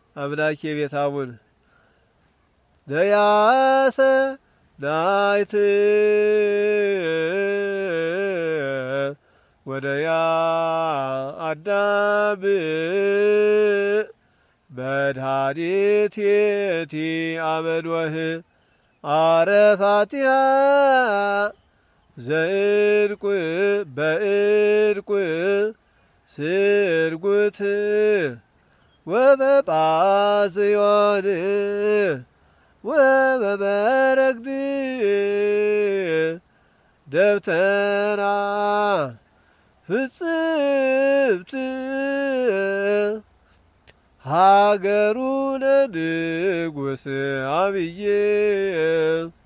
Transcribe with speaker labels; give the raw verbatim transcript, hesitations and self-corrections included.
Speaker 1: አምላኬ ቤታውን ደያሰ ናይት ወደያ አዳም መድኃኒቴቲ አመንወህ አረፋቲሃ ዘእርቁ በእርቁ ስርጉት ወበጳስዮን ወበበረግድ ደብተራ ፍጽምት ሀገሩ ለንጉሥ አብዬ